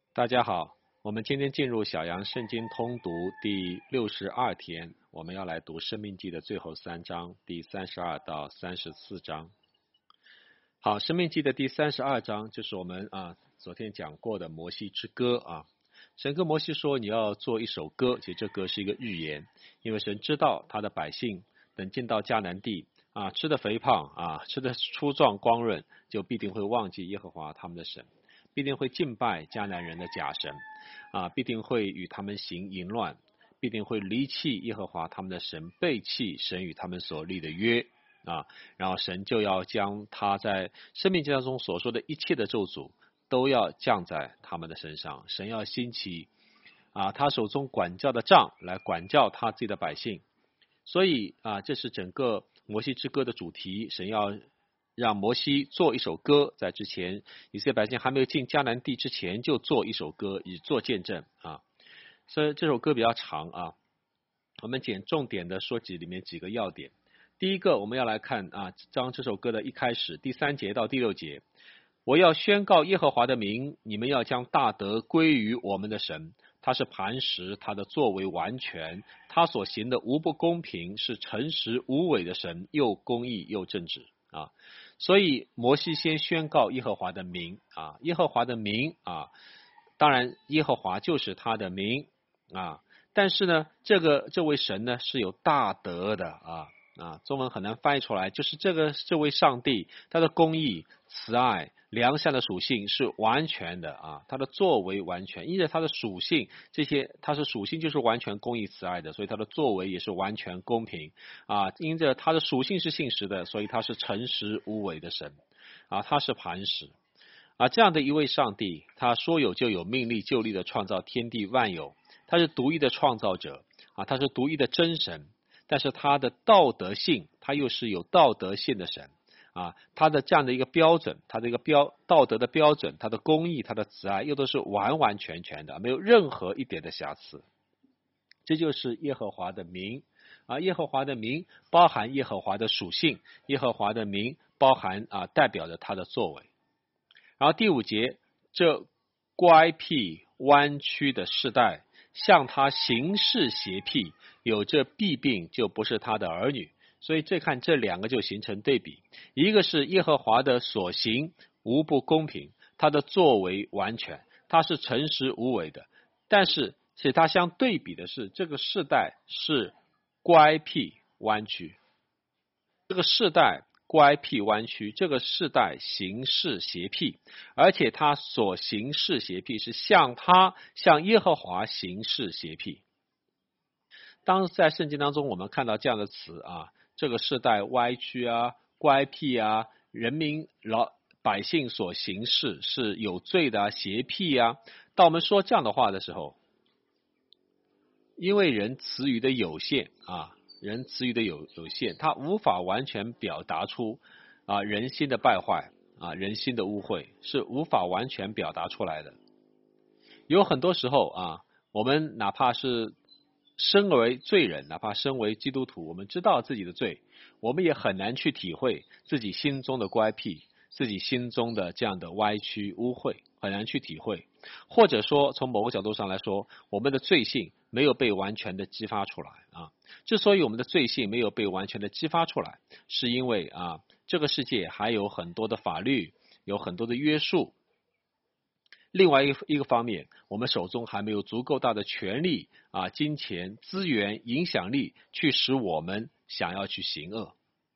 大家好，我们今天进入小羊圣经通读第62天，我们要来读申命记的最后3章，第32到34章。好，申命记的第32章就是我们昨天讲过的摩西之歌啊。神跟摩西说你要做一首歌，其实这歌是一个预言，因为神知道他的百姓等进到迦南地吃的肥胖吃的粗壮光润，就必定会忘记耶和华他们的神，必定会敬拜迦南人的假神必定会与他们行淫乱，必定会离弃耶和华他们的神，背弃神与他们所立的约然后神就要将他在生命记当中所说的一切的咒诅都要降在他们的身上。神要兴起他手中管教的杖来管教他自己的百姓。所以这是整个摩西之歌的主题。神要让摩西做一首歌，在之前以色列百姓还没有进迦南地之前就做一首歌，以做见证所以这首歌比较长我们捡重点的说里面几个要点。第一个，我们要来看这首歌的一开始第3节到第6节。我要宣告耶和华的名，你们要将大德归于我们的神。他是磐石，他的作为完全，他所行的无不公平，是诚实无伪的神，又公义又正直所以摩西先宣告耶和华的名耶和华的名当然耶和华就是他的名但是呢这位神呢是有大德的中文很难翻译出来，就是这位上帝他的公义、慈爱、良善的属性是完全的他的作为完全，因着他的属性，他是属性就是完全公义慈爱的，所以他的作为也是完全公平因着他的属性是信实的，所以他是诚实无伪的神他是磐石这样的一位上帝，他说有就有，命立就立的创造天地万有，他是独一的创造者他是独一的真神，但是他的道德性，他又是有道德性的神他的这样的一个标准，他的一个道德的标准，他的公义，他的慈爱又都是完完全全的，没有任何一点的瑕疵。这就是耶和华的名耶和华的名包含耶和华的属性，耶和华的名包含代表着他的作为。然后第5节，这乖僻弯曲的世代向他行事邪僻，有这弊病就不是他的儿女。所以看这两个就形成对比，一个是耶和华的所行无不公平，他的作为完全，他是诚实无伪的，但是且他相对比的是这个世代是乖僻弯曲，这个世代乖僻弯曲，这个世代行事邪僻，而且他所行事邪僻是向耶和华行事邪僻。当在圣经当中我们看到这样的词这个世代歪曲乖僻人民百姓所行事是有罪的邪僻当我们说这样的话的时候，因为人词语的有限人词语的有限，他无法完全表达出人心的败坏人心的污秽，是无法完全表达出来的。有很多时候我们哪怕是身为罪人，哪怕身为基督徒，我们知道自己的罪，我们也很难去体会自己心中的乖僻，自己心中的这样的歪曲污秽，很难去体会。或者说从某个角度上来说，我们的罪性没有被完全的激发出来之所以我们的罪性没有被完全的激发出来，是因为这个世界还有很多的法律，有很多的约束。另外一个方面，我们手中还没有足够大的权力金钱、资源、影响力去使我们想要去行恶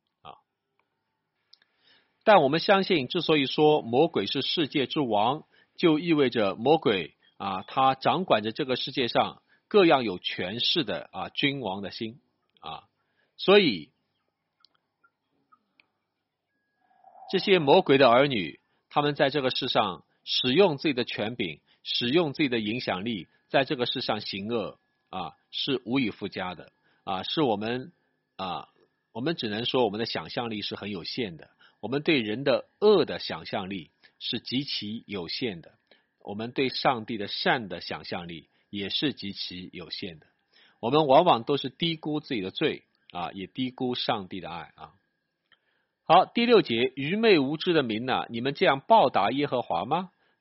但我们相信，之所以说魔鬼是世界之王，就意味着魔鬼他掌管着这个世界上各样有权势的君王的心所以这些魔鬼的儿女，他们在这个世上使用自己的权柄，使用自己的影响力，在这个世上行恶是无以复加的是我们只能说我们的想象力是很有限的，我们对人的恶的想象力是极其有限的，我们对上帝的善的想象力也是极其有限的。我们往往都是低估自己的罪也低估上帝的爱好，第6节，愚昧无知的民你们这样报答耶和华吗？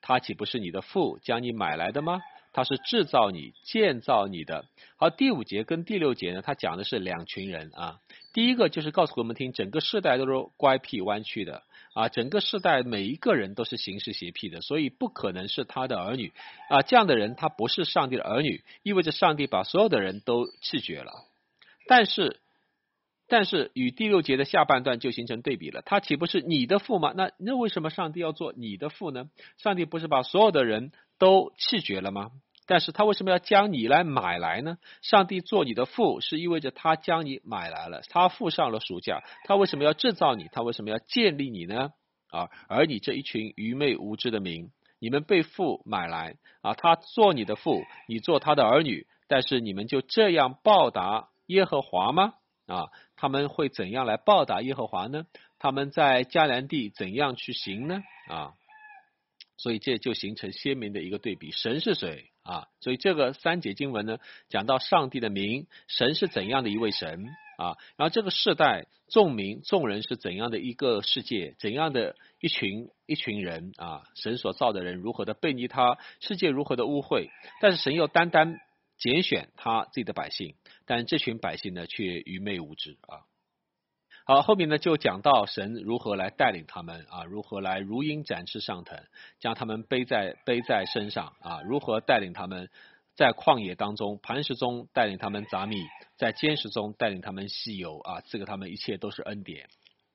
他岂不是你的父将你买来的吗？他是制造你、建造你的。好，第5节跟第6节呢，他讲的是2群人啊。第一个就是告诉我们听，整个世代都是乖僻弯曲的啊，整个世代每一个人都是行事邪僻的，所以不可能是他的儿女啊。这样的人他不是上帝的儿女，意味着上帝把所有的人都弃绝了。但是与第6节的下半段就形成对比了，他岂不是你的父吗？那为什么上帝要做你的父呢？上帝不是把所有的人都弃绝了吗？但是他为什么要将你来买来呢？上帝做你的父是意味着他将你买来了，他付上了赎价。他为什么要制造你？他为什么要建立你呢？啊，而你这一群愚昧无知的民，你们被父买来啊，他做你的父，你做他的儿女，但是你们就这样报答耶和华吗？啊，他们会怎样来报答耶和华呢？他们在迦南地怎样去行呢？啊，所以这就形成鲜明的一个对比，神是谁啊？所以这个3节经文呢，讲到上帝的名，神是怎样的一位神啊？然后这个世代众民众人是怎样的一个世界，怎样的一群人啊？神所造的人如何的背逆他，世界如何的污秽，但是神又单单拣选他自己的百姓，但这群百姓呢却愚昧无知啊。好，后面呢就讲到神如何来带领他们啊，如何来如鹰展翅上腾，将他们背在身上啊，如何带领他们在旷野当中、磐石中带领他们杂米，在坚石中带领他们细游啊，赐给他们一切都是恩典。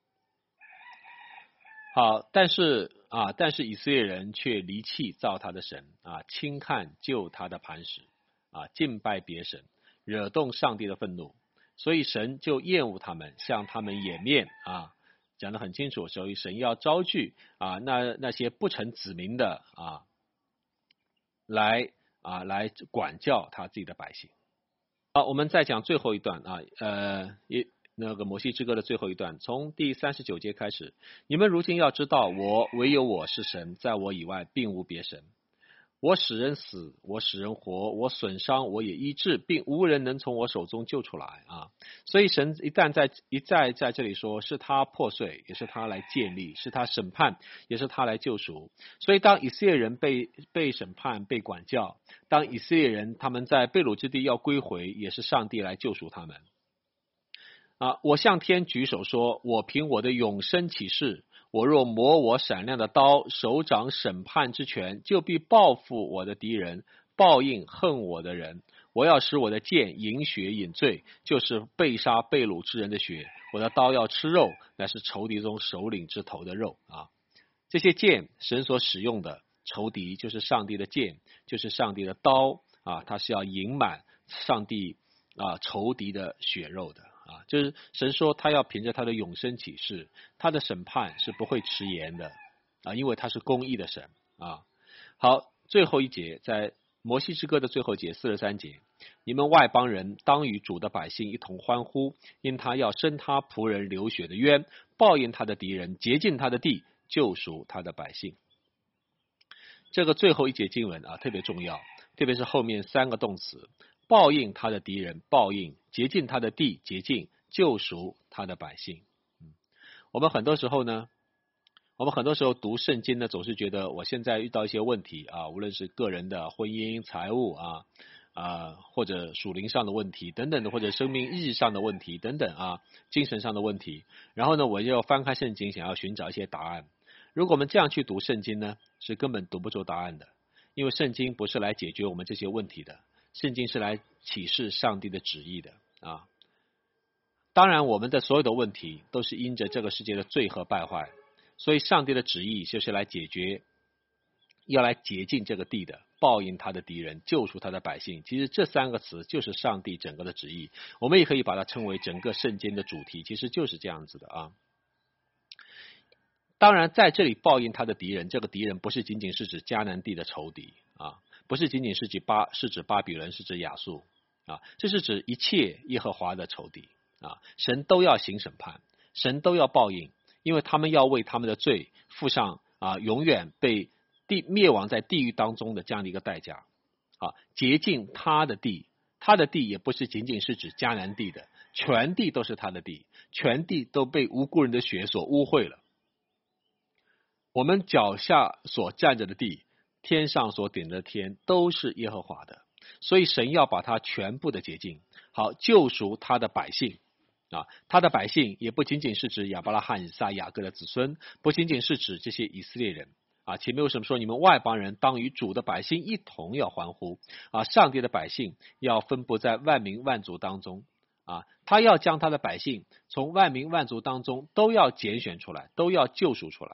好，但是以色列人却离弃造他的神啊，轻看救他的磐石啊，敬拜别神，惹动上帝的愤怒。所以神就厌恶他们，向他们掩面啊，讲得很清楚。所以神要招聚啊，那些不成子民的啊，来管教他自己的百姓。好，我们再讲最后一段啊，那个摩西之歌的最后一段，从第39节开始。你们如今要知道，我唯有我是神，在我以外并无别神。我使人死，我使人活，我损伤，我也医治，并无人能从我手中救出来啊！所以神一再在这里说，是他破碎，也是他来建立，是他审判，也是他来救赎。所以当以色列人被审判、被管教，当以色列人他们在被掳之地要归回，也是上帝来救赎他们。啊！我向天举手说，我凭我的永生起誓，我若磨我闪亮的刀，手掌审判之权，就必报复我的敌人，报应恨我的人。我要使我的剑饮血饮醉，就是被杀被掳之人的血。我的刀要吃肉，乃是仇敌中首领之头的肉啊！这些剑，神所使用的仇敌，就是上帝的剑，就是上帝的刀啊！它是要饮满上帝仇敌的血肉的。啊，就是神说他要凭着他的永生启示，他的审判是不会迟延的啊，因为他是公义的神啊。好，最后一节在摩西之歌的最后节43节，你们外邦人当与主的百姓一同欢呼，因他要伸他仆人流血的冤，报应他的敌人，洁净他的地，救赎他的百姓。这个最后一节经文啊特别重要，特别是后面3个动词。报应他的敌人，报应洁净他的地，洁净救赎他的百姓。我们很多时候读圣经呢，总是觉得我现在遇到一些问题啊，无论是个人的婚姻、财务或者属灵上的问题等等的，或者生命意义上的问题等等啊，精神上的问题。然后呢，我就翻开圣经，想要寻找一些答案。如果我们这样去读圣经呢，是根本读不出答案的，因为圣经不是来解决我们这些问题的。圣经是来启示上帝的旨意的啊！当然，我们的所有的问题都是因着这个世界的罪和败坏，所以上帝的旨意就是来解决，要来洁净这个地的，报应他的敌人，救赎他的百姓。其实这3个词就是上帝整个的旨意，我们也可以把它称为整个圣经的主题，其实就是这样子的啊。当然，在这里报应他的敌人，这个敌人不是仅仅是指迦南地的仇敌啊。不是仅仅是指巴比伦，是指亚述啊，这是指一切耶和华的仇敌啊，神都要行审判，神都要报应，因为他们要为他们的罪付上永远被灭亡在地狱当中的这样的一个代价啊，洁净他的地，他的地也不是仅仅是指迦南地的，全地都是他的地，全地都被无辜人的血所污秽了。我们脚下所站着的地， 天上所顶的天都是耶和华的，所以神要把他全部的洁净，好救赎他的百姓。他的百姓也不仅仅是指亚伯拉罕、以撒、雅各的子孙，不仅仅是指这些以色列人。前面为什么说你们外邦人当与主的百姓一同要欢呼？上帝的百姓要分布在万民万族当中。他要将他的百姓从万民万族当中都要拣选出来，都要救赎出来。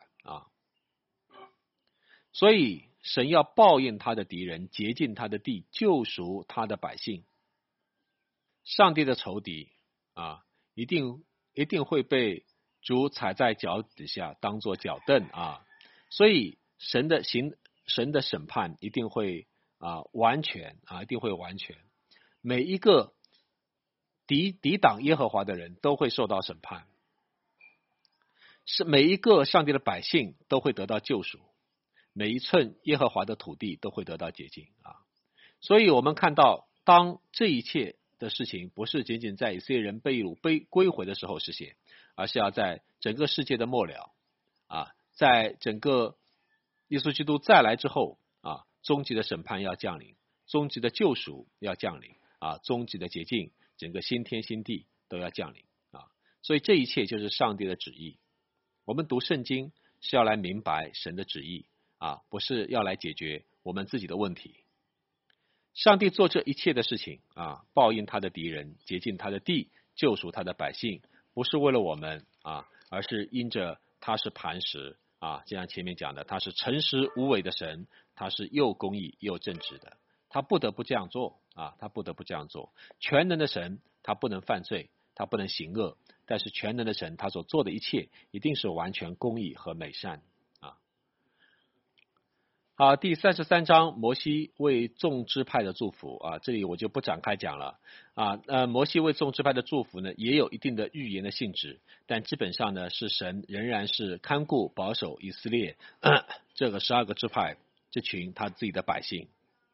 所以神要报应他的敌人，洁净他的地，救赎他的百姓。上帝的仇敌一定会被主踩在脚底下，当作脚凳。所以神的审判一定会完全一定会完全。每一个抵挡耶和华的人都会受到审判，是每一个上帝的百姓都会得到救赎，每一寸耶和华的土地都会得到洁净。所以我们看到，当这一切的事情不是仅仅在以色列人被掳归回的时候实现，而是要在整个世界的末了，在整个耶稣基督再来之后，终极的审判要降临，终极的救赎要降临，终极的洁净，整个新天新地都要降临。所以这一切就是上帝的旨意。我们读圣经是要来明白神的旨意，不是要来解决我们自己的问题。上帝做这一切的事情，报应他的敌人，洁净他的地，救赎他的百姓，不是为了我们，而是因着他是磐石，就像前面讲的，他是诚实无伪的神，他是又公义又正直的，他不得不这样做，他不得不这样做。全能的神，他不能犯罪，他不能行恶，但是全能的神，他所做的一切一定是完全公义和美善。第33章，摩西为众支派的祝福，这里我就不展开讲了。摩西为众支派的祝福呢，也有一定的预言的性质，但基本上呢，是神仍然是看顾保守以色列这个12个支派这群他自己的百姓。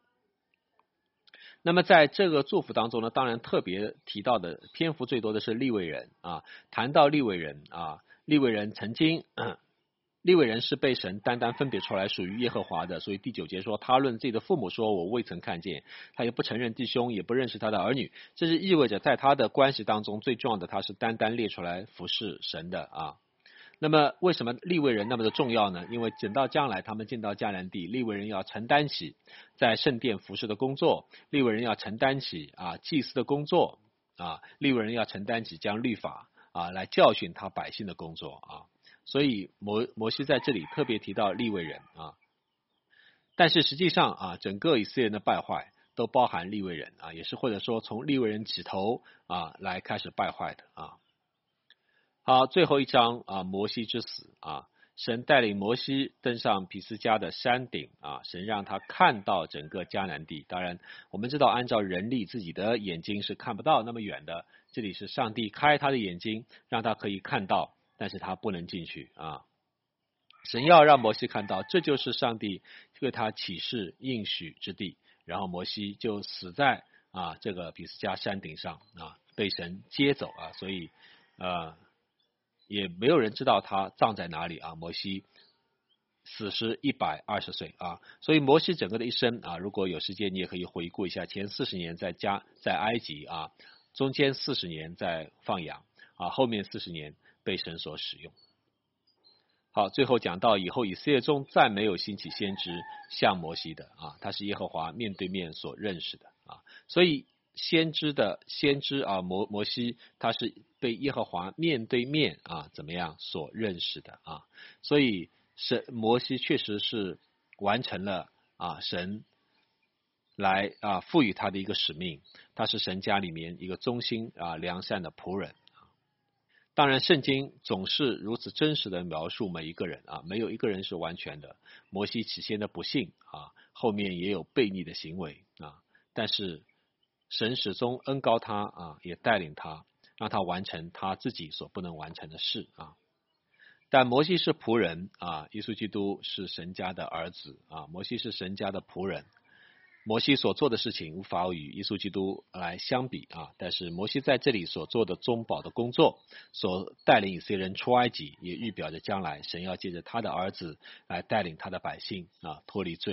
那么在这个祝福当中呢，当然特别提到的篇幅最多的是利未人。谈到利未人，利未人曾经利未人是被神单单分别出来属于耶和华的，所以第9节说，他论自己的父母说，我未曾看见，他也不承认弟兄，也不认识他的儿女。这是意味着在他的关系当中最重要的，他是单单列出来服侍神的。那么为什么利未人那么的重要呢？因为等到将来他们进到迦南地，利未人要承担起在圣殿服侍的工作，利未人要承担起祭司的工作，利未人要承担起将律法来教训他百姓的工作。所以摩西在这里特别提到利未人。但是实际上整个以色列人的败坏都包含利未人，也是或者说从利未人起头来开始败坏的。好，最后一章摩西之死。神带领摩西登上毗斯迦的山顶，神让他看到整个迦南地。当然我们知道按照人力自己的眼睛是看不到那么远的，这里是上帝开他的眼睛让他可以看到，但是他不能进去。神要让摩西看到，这就是上帝为他启示应许之地，然后摩西就死在这个毗斯迦山顶上，被神接走。所以也没有人知道他葬在哪里。摩西死时120岁。所以摩西整个的一生如果有时间你也可以回顾一下，前40年在埃及，中间40年在放羊，后面40年被神所使用。好，最后讲到以后以色列中再没有兴起先知像摩西的，他是耶和华面对面所认识的。所以先知摩西他是被耶和华面对面怎么样所认识的。所以摩西确实是完成了神来赋予他的一个使命，他是神家里面一个忠心良善的仆人。当然圣经总是如此真实的描述每一个人，没有一个人是完全的。摩西起先的不幸，后面也有悖逆的行为，但是神始终恩膏他，也带领他，让他完成他自己所不能完成的事。但摩西是仆人，耶稣基督是神家的儿子，摩西是神家的仆人。摩西所做的事情无法与耶稣基督来相比，但是摩西在这里所做的中保的工作，所带领以色列人出埃及，也预表着将来神要借着他的儿子来带领他的百姓脱离罪，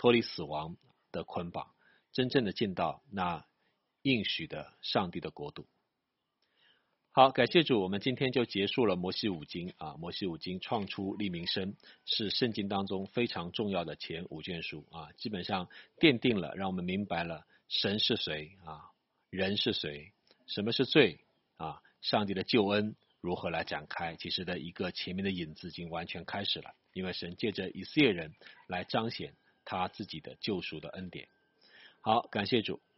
脱离死亡的捆绑，真正的进到那应许的上帝的国度。好，感谢主，我们今天就结束了摩西五经啊。摩西五经创出利民生，是圣经当中非常重要的前5卷书啊，基本上奠定了，让我们明白了神是谁啊，人是谁，什么是罪啊，上帝的救恩如何来展开，其实的一个前面的引子已经完全开始了，因为神借着以色列人来彰显他自己的救赎的恩典。好，感谢主。